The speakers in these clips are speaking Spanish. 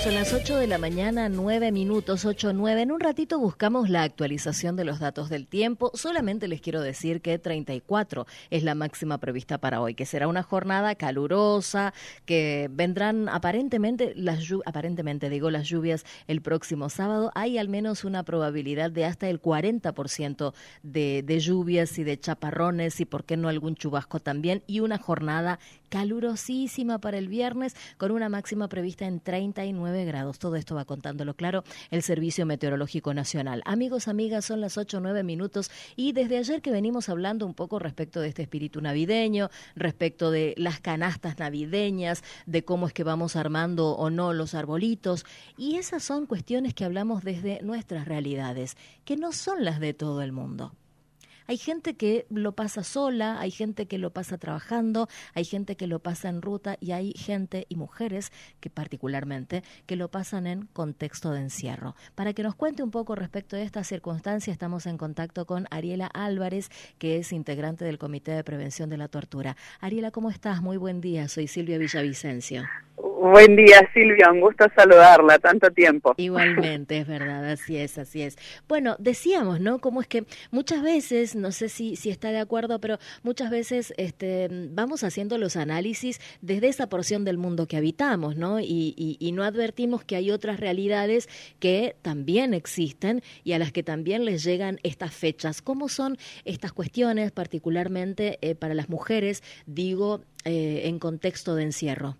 son las 8 de la mañana, 9 minutos, 8:09. En un ratito buscamos la actualización de los datos del tiempo. Solamente les quiero decir que 34 es la máxima prevista para hoy, que será una jornada calurosa, que vendrán aparentemente las lluvias el próximo sábado. Hay al menos una probabilidad de hasta el 40% de lluvias y de chaparrones y por qué no algún chubasco también, y una jornada calurosísima para el viernes con una máxima prevista en 39 grados. Todo esto va contándolo claro el Servicio Meteorológico Nacional. Amigos, amigas, son las 8:09 minutos y desde ayer que venimos hablando un poco respecto de este espíritu navideño, respecto de las canastas navideñas, de cómo es que vamos armando o no los arbolitos, y esas son cuestiones que hablamos desde nuestras realidades, que no son las de todo el mundo. Hay gente que lo pasa sola, hay gente que lo pasa trabajando, hay gente que lo pasa en ruta y hay gente y mujeres que particularmente que lo pasan en contexto de encierro. Para que nos cuente un poco respecto de esta circunstancia, estamos en contacto con Ariela Álvarez, que es integrante del Comité de Prevención de la Tortura. Ariela, ¿cómo estás? Muy buen día, soy Silvia Villavicencio. Buen día, Silvia, un gusto saludarla, tanto tiempo. Igualmente, es verdad, así es, así es. Bueno, decíamos, ¿no? Cómo es que muchas veces, no sé si está de acuerdo, pero muchas veces vamos haciendo los análisis desde esa porción del mundo que habitamos, ¿no? Y no advertimos que hay otras realidades que también existen y a las que también les llegan estas fechas. ¿Cómo son estas cuestiones, particularmente para las mujeres, digo, en contexto de encierro?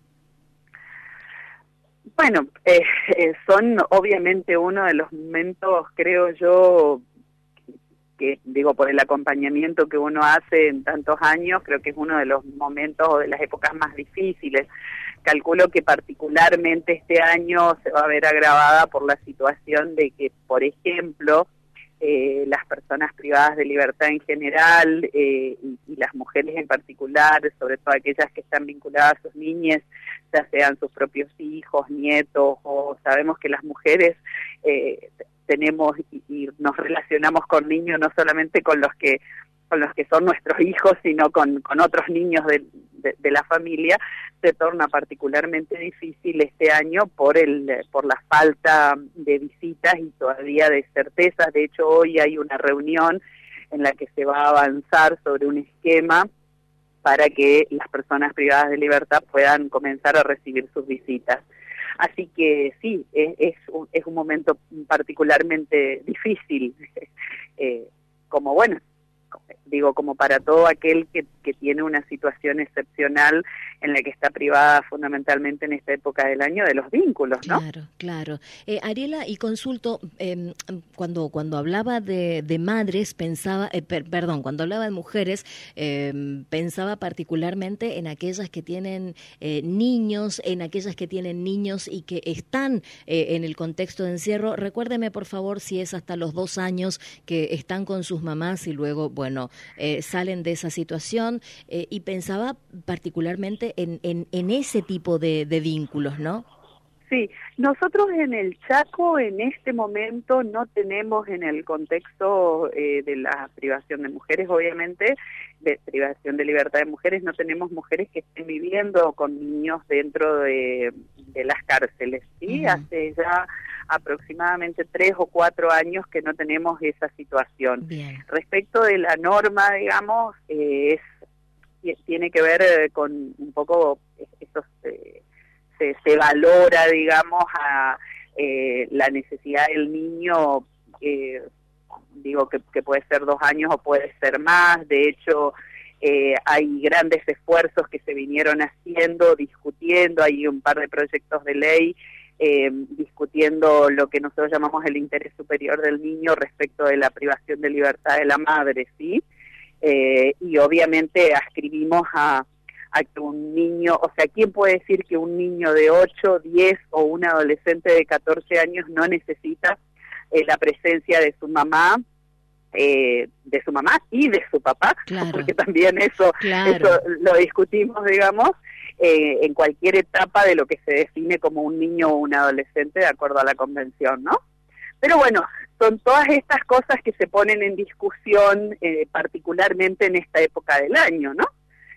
Bueno, son obviamente uno de los momentos, creo yo, que digo, por el acompañamiento que uno hace en tantos años, creo que es uno de los momentos o de las épocas más difíciles. Calculo que particularmente este año se va a ver agravada por la situación de que, por ejemplo, las personas privadas de libertad en general y las mujeres en particular, sobre todo aquellas que están vinculadas a sus niñas, ya sean sus propios hijos, nietos, o sabemos que las mujeres tenemos y nos relacionamos con niños no solamente con los que son nuestros hijos, sino con otros niños de la familia. Se torna particularmente difícil este año por la falta de visitas y todavía de certezas. De hecho, hoy hay una reunión en la que se va a avanzar sobre un esquema para que las personas privadas de libertad puedan comenzar a recibir sus visitas. Así que sí, es un momento particularmente difícil, como para todo aquel que tiene una situación excepcional en la que está privada fundamentalmente en esta época del año de los vínculos, ¿no? Claro. Ariela, y consulto, cuando hablaba de madres, pensaba, cuando hablaba de mujeres, pensaba particularmente en aquellas que tienen niños, en aquellas que tienen niños y que están en el contexto de encierro. Recuérdeme, por favor, si es hasta los 2 años que están con sus mamás y luego, salen de esa situación, y pensaba particularmente en ese tipo de vínculos, ¿no? Sí, nosotros en el Chaco en este momento no tenemos en el contexto de la privación de mujeres, obviamente, de privación de libertad de mujeres, no tenemos mujeres que estén viviendo con niños dentro de las cárceles, ¿sí? Uh-huh. Hace ya aproximadamente 3 o 4 años que no tenemos esa situación. Bien. Respecto de la norma, digamos, tiene que ver con un poco esos... Se valora, digamos, a la necesidad del niño, que puede ser 2 años o puede ser más. De hecho, hay grandes esfuerzos que se vinieron haciendo, discutiendo, hay un par de proyectos de ley discutiendo lo que nosotros llamamos el interés superior del niño respecto de la privación de libertad de la madre, ¿sí? Y obviamente ascribimos a que un niño, o sea, ¿quién puede decir que un niño de 8, 10 o un adolescente de 14 años no necesita la presencia de su mamá y de su papá? Claro. Porque también eso lo discutimos, digamos, en cualquier etapa de lo que se define como un niño o un adolescente de acuerdo a la convención, ¿no? Pero bueno, son todas estas cosas que se ponen en discusión particularmente en esta época del año, ¿no?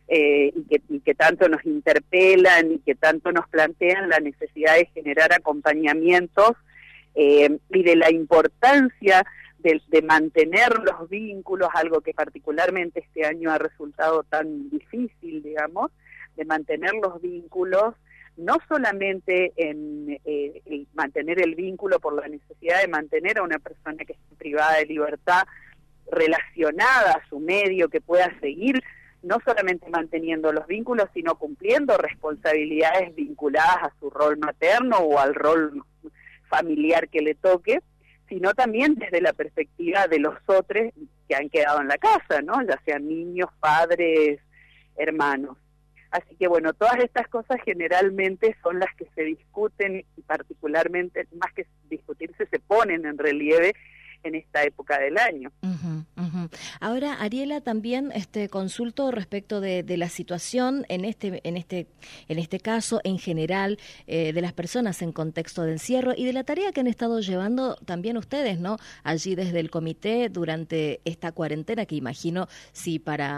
y que tanto nos interpelan y que tanto nos plantean la necesidad de generar acompañamientos y de la importancia de mantener los vínculos, algo que particularmente este año ha resultado tan difícil, digamos, de mantener los vínculos, no solamente en mantener el vínculo por la necesidad de mantener a una persona que esté privada de libertad relacionada a su medio, que pueda seguir no solamente manteniendo los vínculos, sino cumpliendo responsabilidades vinculadas a su rol materno o al rol familiar que le toque, sino también desde la perspectiva de los otros que han quedado en la casa, ¿no? Ya sean niños, padres, hermanos. Así que bueno, todas estas cosas generalmente son las que se discuten y particularmente, más que discutirse, se ponen en relieve en esta época del año. Ahora, Ariela, también consulto respecto de la situación en este caso, en general, de las personas en contexto de encierro y de la tarea que han estado llevando también ustedes, ¿no? Allí desde el comité durante esta cuarentena, que imagino si para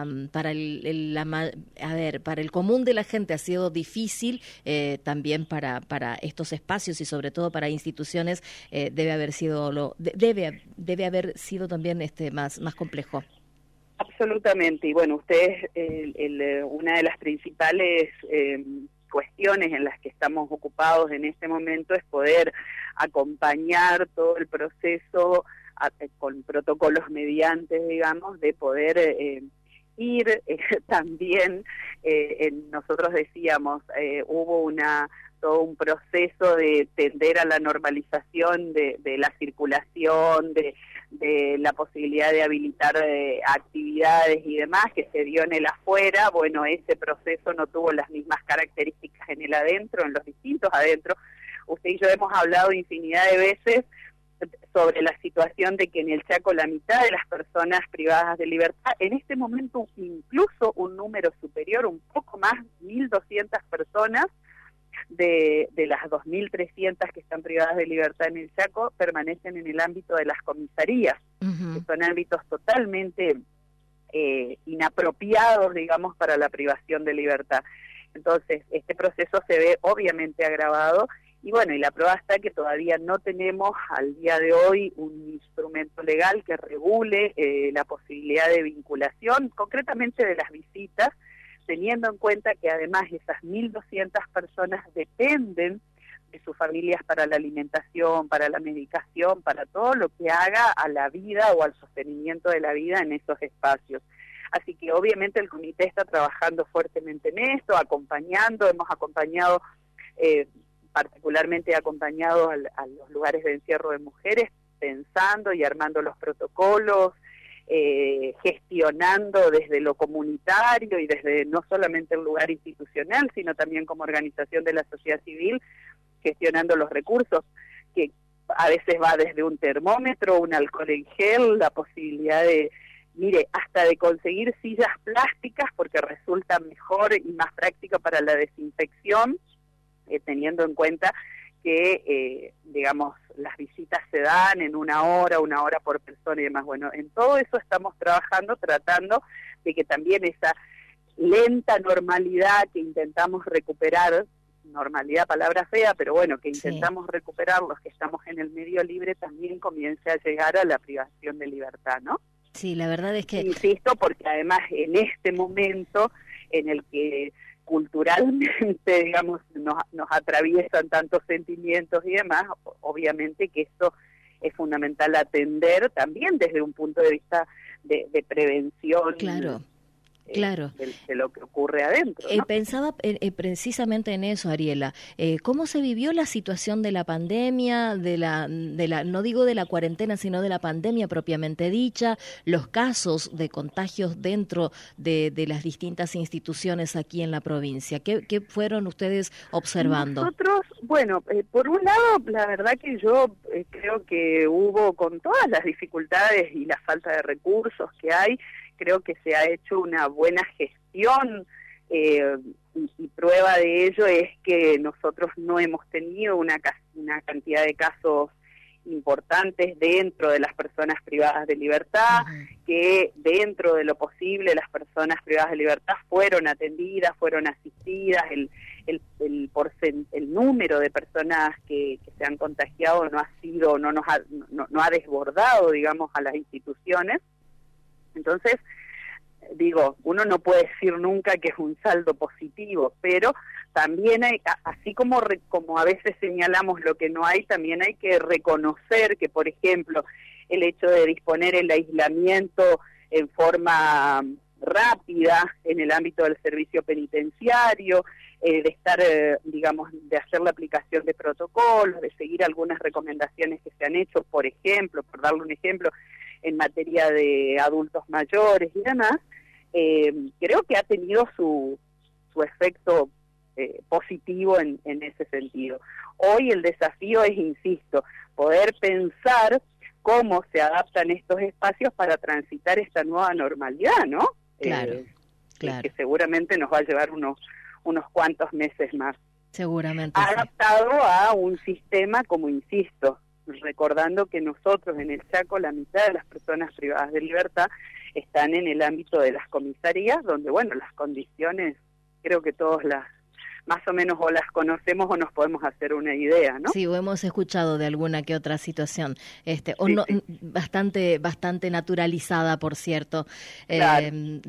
el común de la gente ha sido difícil, también para estos espacios y sobre todo para instituciones debe haber sido también más complejo. Absolutamente, y bueno, ustedes, una de las principales cuestiones en las que estamos ocupados en este momento es poder acompañar todo el proceso con protocolos mediantes, digamos, de poder ir también, nosotros decíamos, hubo todo un proceso de tender a la normalización de la circulación, de la posibilidad de habilitar actividades y demás, que se dio en el afuera. Bueno, ese proceso no tuvo las mismas características en el adentro, en los distintos adentro. Usted y yo hemos hablado infinidad de veces sobre la situación de que en el Chaco la mitad de las personas privadas de libertad, en este momento incluso un número superior, un poco más, 1.200 personas, de las 2.300 que están privadas de libertad en el Chaco, permanecen en el ámbito de las comisarías, que son ámbitos totalmente inapropiados, digamos, para la privación de libertad. Entonces, este proceso se ve obviamente agravado, y bueno, y la prueba está que todavía no tenemos al día de hoy un instrumento legal que regule la posibilidad de vinculación, concretamente de las visitas, teniendo en cuenta que además esas 1.200 personas dependen de sus familias para la alimentación, para la medicación, para todo lo que haga a la vida o al sostenimiento de la vida en esos espacios. Así que obviamente el comité está trabajando fuertemente en esto, hemos acompañado, particularmente acompañado a los lugares de encierro de mujeres, pensando y armando los protocolos, gestionando desde lo comunitario y desde no solamente el lugar institucional, sino también como organización de la sociedad civil, gestionando los recursos, que a veces va desde un termómetro, un alcohol en gel, la posibilidad de, hasta de conseguir sillas plásticas, porque resulta mejor y más práctico para la desinfección, teniendo en cuenta que, digamos, las visitas se dan en una hora por persona y demás. Bueno, en todo eso estamos trabajando, tratando de que también esa lenta normalidad que intentamos recuperar, normalidad palabra fea, pero bueno, que intentamos recuperar los que estamos en el medio libre, también comience a llegar a la privación de libertad, ¿no? Sí, la verdad es que... Insisto, porque además en este momento en el que culturalmente, digamos, nos atraviesan tantos sentimientos y demás, obviamente que esto es fundamental atender también desde un punto de vista de prevención. Claro. De lo que ocurre adentro, ¿no? Pensaba precisamente en eso, Ariela. ¿Cómo se vivió la situación de la pandemia, no digo de la cuarentena, sino de la pandemia propiamente dicha, los casos de contagios dentro de las distintas instituciones aquí en la provincia? ¿Qué fueron ustedes observando? Nosotros, bueno, por un lado, la verdad que yo creo que hubo, con todas las dificultades y la falta de recursos que hay, creo que se ha hecho una buena gestión y prueba de ello es que nosotros no hemos tenido una cantidad de casos importantes dentro de las personas privadas de libertad, que dentro de lo posible las personas privadas de libertad fueron atendidas, fueron asistidas, el número de personas que se han contagiado no ha sido, no ha desbordado, digamos, a las instituciones. Entonces, digo, uno no puede decir nunca que es un saldo positivo, pero también hay, así como a veces señalamos lo que no hay, también hay que reconocer que, por ejemplo, el hecho de disponer el aislamiento en forma rápida en el ámbito del servicio penitenciario, de estar, digamos, de hacer la aplicación de protocolos, de seguir algunas recomendaciones que se han hecho, por ejemplo, por darle un ejemplo, en materia de adultos mayores y demás, creo que ha tenido su efecto positivo en ese sentido. Hoy el desafío es, insisto, poder pensar cómo se adaptan estos espacios para transitar esta nueva normalidad, ¿no? Claro. Que seguramente nos va a llevar unos cuantos meses más. Seguramente. Adaptado a un sistema, como insisto, recordando que nosotros en el Chaco, la mitad de las personas privadas de libertad están en el ámbito de las comisarías, donde, bueno, las condiciones creo que todos más o menos o las conocemos o nos podemos hacer una idea, ¿no? Sí, o hemos escuchado de alguna que otra situación, sí. bastante naturalizada, por cierto, claro.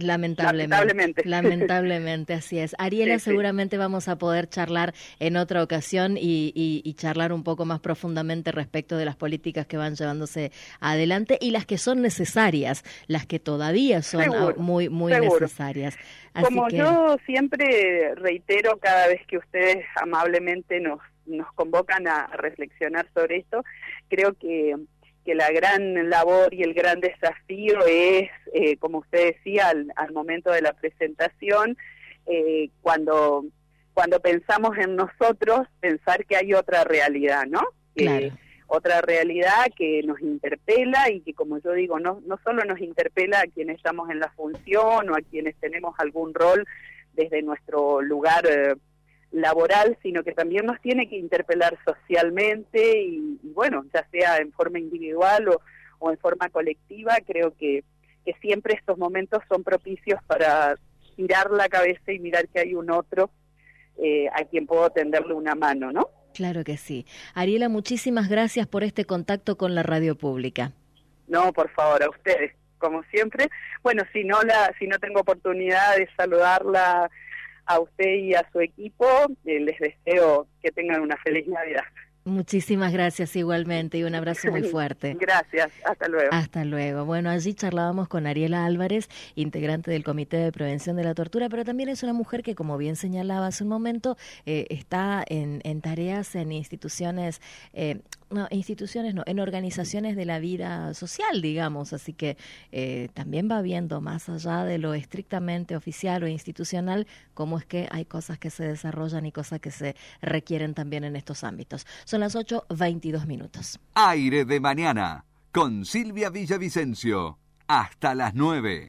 lamentablemente así es. Ariela, seguramente vamos a poder charlar en otra ocasión y charlar un poco más profundamente respecto de las políticas que van llevándose adelante y las que son necesarias, las que todavía son muy necesarias. Así Como yo siempre reitero cada vez que ustedes amablemente nos convocan a reflexionar sobre esto, creo que la gran labor y el gran desafío es, como usted decía al momento de la presentación, cuando pensamos en nosotros, pensar que hay otra realidad, ¿no? Claro. Otra realidad que nos interpela y que, como yo digo, no solo nos interpela a quienes estamos en la función o a quienes tenemos algún rol desde nuestro lugar laboral, sino que también nos tiene que interpelar socialmente y bueno, ya sea en forma individual o en forma colectiva. Creo que siempre estos momentos son propicios para girar la cabeza y mirar que hay un otro a quien puedo tenderle una mano, ¿no? Claro que sí. Ariela, muchísimas gracias por este contacto con la radio pública. No, por favor, a ustedes, como siempre. Bueno, si no tengo oportunidad de saludarla a usted y a su equipo, les deseo que tengan una feliz Navidad. Muchísimas gracias igualmente y un abrazo muy fuerte. Gracias, hasta luego. Hasta luego. Bueno, allí charlábamos con Ariela Álvarez, integrante del Comité de Prevención de la Tortura, pero también es una mujer que, como bien señalaba hace un momento, está en tareas en instituciones, en organizaciones de la vida social, digamos, así que también va viendo más allá de lo estrictamente oficial o institucional, cómo es que hay cosas que se desarrollan y cosas que se requieren también en estos ámbitos. Son las 8:22. Aire de mañana, con Silvia Villavicencio, hasta las 9.